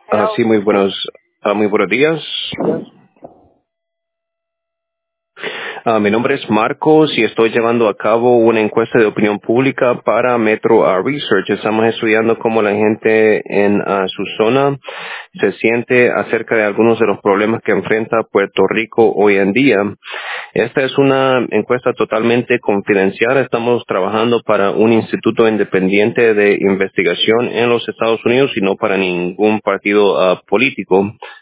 Hello. Sí, muy buenos días. Yes. Mi nombre es Marcos y estoy llevando a cabo una encuesta de opinión pública para Metro Research. Estamos estudiando cómo la gente en su zona se siente acerca de algunos de los problemas que enfrenta Puerto Rico hoy en día. Esta es una encuesta totalmente confidencial. Estamos trabajando para un instituto independiente de investigación en los Estados Unidos y no para ningún partido político.